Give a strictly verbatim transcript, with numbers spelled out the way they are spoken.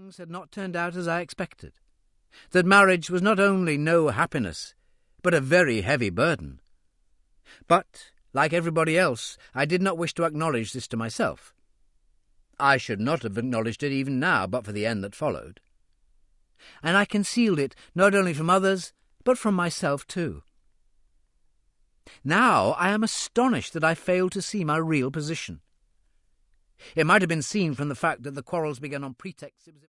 things had not turned out as I expected, that marriage was not only no happiness, but a very heavy burden. But, like everybody else, I did not wish to acknowledge this to myself. I should not have acknowledged it even now but for the end that followed. And I concealed it not only from others, but from myself too. Now I am astonished that I failed to see my real position. It might have been seen from the fact that the quarrels began on pretexts.